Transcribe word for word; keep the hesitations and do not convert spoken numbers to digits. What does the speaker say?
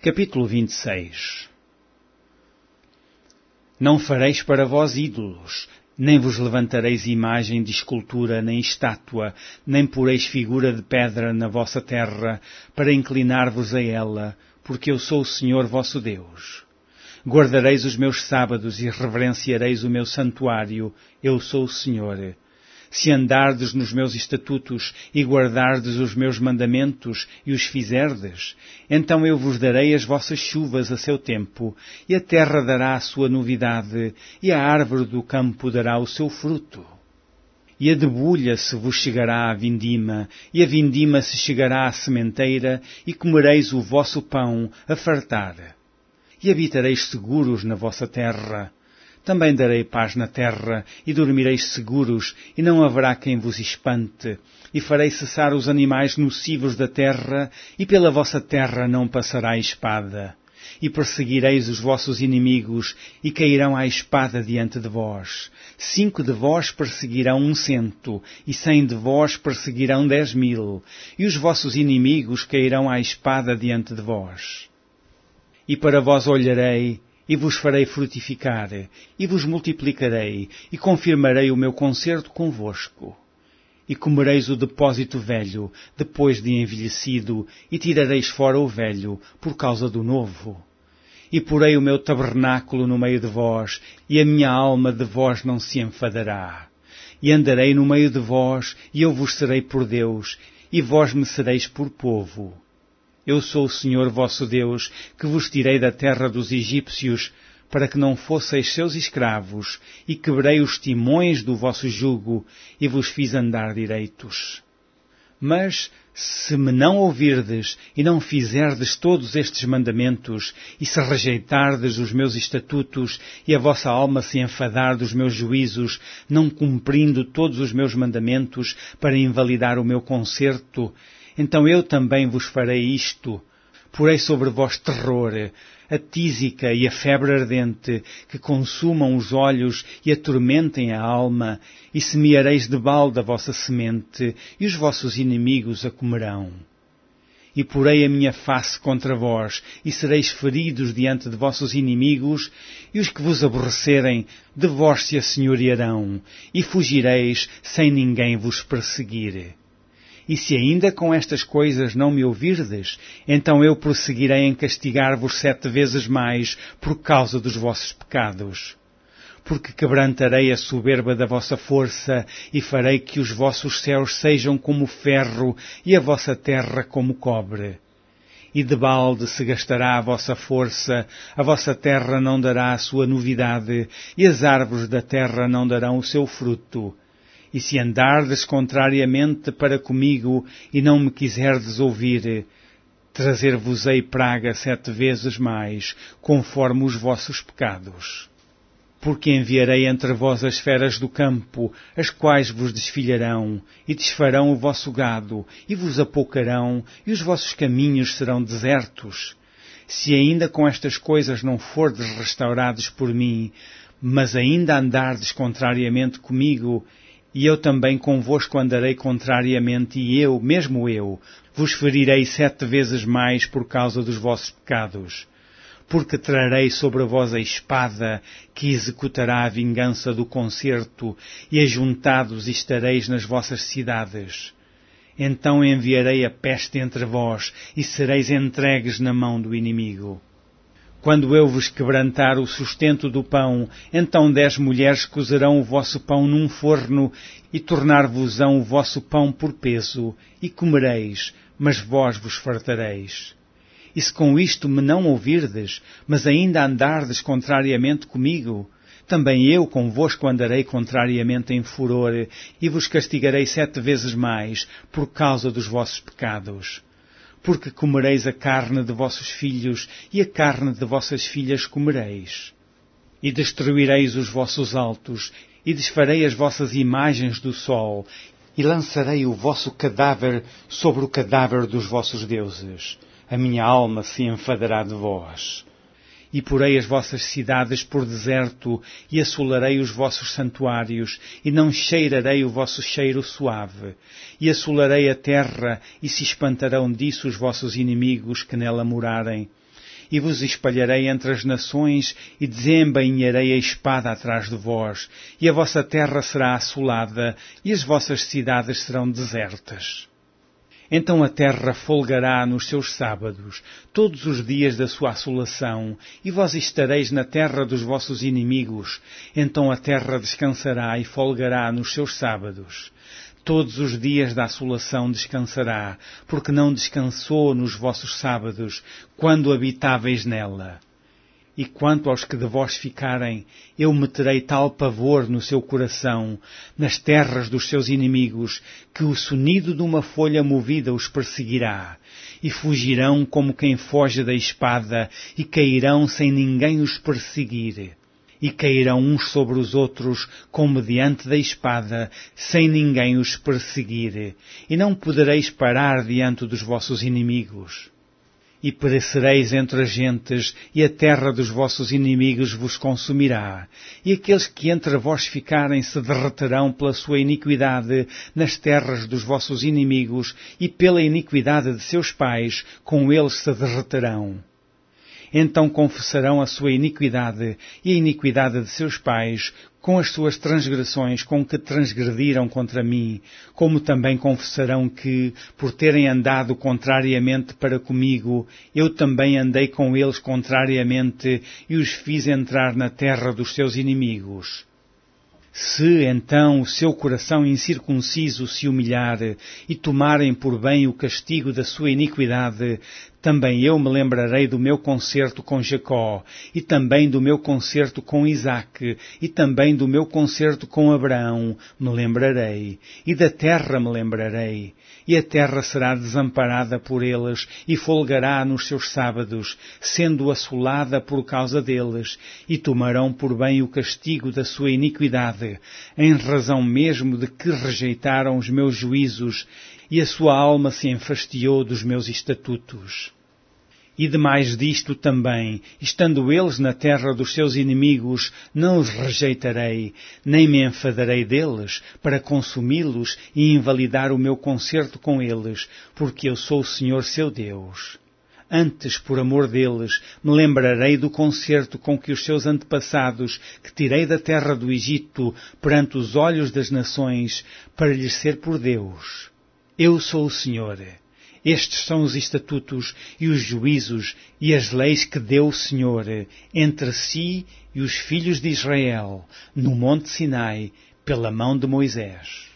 Capítulo vinte e seis. Não fareis para vós ídolos, nem vos levantareis imagem de escultura, nem estátua, nem poreis figura de pedra na vossa terra, para inclinar-vos a ela, porque eu sou o Senhor vosso Deus. Guardareis os meus sábados e reverenciareis o meu santuário, eu sou o Senhor. Se andardes nos meus estatutos e guardardes os meus mandamentos e os fizerdes, então eu vos darei as vossas chuvas a seu tempo, e a terra dará a sua novidade, e a árvore do campo dará o seu fruto. E a debulha se vos chegará à vindima, e a vindima se chegará à sementeira, e comereis o vosso pão a fartar. E habitareis seguros na vossa terra. Também darei paz na terra, e dormireis seguros, e não haverá quem vos espante. E farei cessar os animais nocivos da terra, e pela vossa terra não passará a espada. E perseguireis os vossos inimigos, e cairão à espada diante de vós. Cinco de vós perseguirão um cento, e cem de vós perseguirão dez mil, e os vossos inimigos cairão à espada diante de vós. E para vós olharei, e vos farei frutificar, e vos multiplicarei, e confirmarei o meu concerto convosco. E comereis o depósito velho, depois de envelhecido, e tirareis fora o velho, por causa do novo. E porei o meu tabernáculo no meio de vós, e a minha alma de vós não se enfadará. E andarei no meio de vós, e eu vos serei por Deus, e vós me sereis por povo. Eu sou o Senhor vosso Deus, que vos tirei da terra dos egípcios, para que não fosseis seus escravos, e quebrei os timões do vosso jugo, e vos fiz andar direitos. Mas, se me não ouvirdes, e não fizerdes todos estes mandamentos, e se rejeitardes os meus estatutos, e a vossa alma se enfadar dos meus juízos, não cumprindo todos os meus mandamentos, para invalidar o meu concerto, então eu também vos farei isto. Porei sobre vós terror, a tísica e a febre ardente, que consumam os olhos e atormentem a alma, e semeareis de balde a vossa semente, e os vossos inimigos a comerão. E porei a minha face contra vós, e sereis feridos diante de vossos inimigos, e os que vos aborrecerem, de vós se assenhorearão, e fugireis sem ninguém vos perseguir. E se ainda com estas coisas não me ouvirdes, então eu prosseguirei em castigar-vos sete vezes mais por causa dos vossos pecados. Porque quebrantarei a soberba da vossa força e farei que os vossos céus sejam como ferro e a vossa terra como cobre. E de balde se gastará a vossa força, a vossa terra não dará a sua novidade, e as árvores da terra não darão o seu fruto. E se andardes contrariamente para comigo e não me quiserdes ouvir, trazer-vos-ei praga sete vezes mais, conforme os vossos pecados. Porque enviarei entre vós as feras do campo, as quais vos desfilharão, e desfarão o vosso gado, e vos apoucarão, e os vossos caminhos serão desertos. Se ainda com estas coisas não fordes restaurados por mim, mas ainda andardes contrariamente comigo, e eu também convosco andarei contrariamente, e eu, mesmo eu, vos ferirei sete vezes mais por causa dos vossos pecados. Porque trarei sobre vós a espada, que executará a vingança do concerto, e ajuntados estareis nas vossas cidades. Então enviarei a peste entre vós, e sereis entregues na mão do inimigo. Quando eu vos quebrantar o sustento do pão, então dez mulheres cozerão o vosso pão num forno, e tornar-vos-ão o vosso pão por peso, e comereis, mas vós vos fartareis. E se com isto me não ouvirdes, mas ainda andardes contrariamente comigo, também eu convosco andarei contrariamente em furor, e vos castigarei sete vezes mais, por causa dos vossos pecados. Porque comereis a carne de vossos filhos, e a carne de vossas filhas comereis. E destruireis os vossos altos, e desfarei as vossas imagens do sol, e lançarei o vosso cadáver sobre o cadáver dos vossos deuses. A minha alma se enfadará de vós. E porei as vossas cidades por deserto, e assolarei os vossos santuários, e não cheirarei o vosso cheiro suave. E assolarei a terra, e se espantarão disso os vossos inimigos que nela morarem. e vos espalharei entre as nações, e desembainharei a espada atrás de vós, e a vossa terra será assolada, e as vossas cidades serão desertas. Então a terra folgará nos seus sábados, todos os dias da sua assolação, e vós estareis na terra dos vossos inimigos. Então a terra descansará e folgará nos seus sábados. Todos os dias da assolação descansará, porque não descansou nos vossos sábados, quando habitáveis nela. E quanto aos que de vós ficarem, eu meterei tal pavor no seu coração, nas terras dos seus inimigos, que o sonido de uma folha movida os perseguirá. E fugirão como quem foge da espada, e cairão sem ninguém os perseguir. E cairão uns sobre os outros, como diante da espada, sem ninguém os perseguir. E não podereis parar diante dos vossos inimigos. E perecereis entre as gentes, e a terra dos vossos inimigos vos consumirá. E aqueles que entre vós ficarem se derreterão pela sua iniquidade nas terras dos vossos inimigos, e pela iniquidade de seus pais, com eles se derreterão. Então confessarão a sua iniquidade e a iniquidade de seus pais, com as suas transgressões com que transgrediram contra mim, como também confessarão que, por terem andado contrariamente para comigo, eu também andei com eles contrariamente e os fiz entrar na terra dos seus inimigos. Se, então, o seu coração incircunciso se humilhar e tomarem por bem o castigo da sua iniquidade, também eu me lembrarei do meu concerto com Jacó, e também do meu concerto com Isaque, e também do meu concerto com Abraão me lembrarei, e da terra me lembrarei. E a terra será desamparada por eles, e folgará nos seus sábados, sendo assolada por causa deles, e tomarão por bem o castigo da sua iniquidade, em razão mesmo de que rejeitaram os meus juízos, e a sua alma se enfastiou dos meus estatutos. E demais disto também, estando eles na terra dos seus inimigos, não os rejeitarei, nem me enfadarei deles, para consumi-los e invalidar o meu concerto com eles, porque eu sou o Senhor seu Deus. Antes, por amor deles, me lembrarei do concerto com que os seus antepassados, que tirei da terra do Egito, perante os olhos das nações, para lhes ser por Deus. Eu sou o Senhor. Estes são os estatutos e os juízos e as leis que deu o Senhor entre si e os filhos de Israel, no monte Sinai, pela mão de Moisés.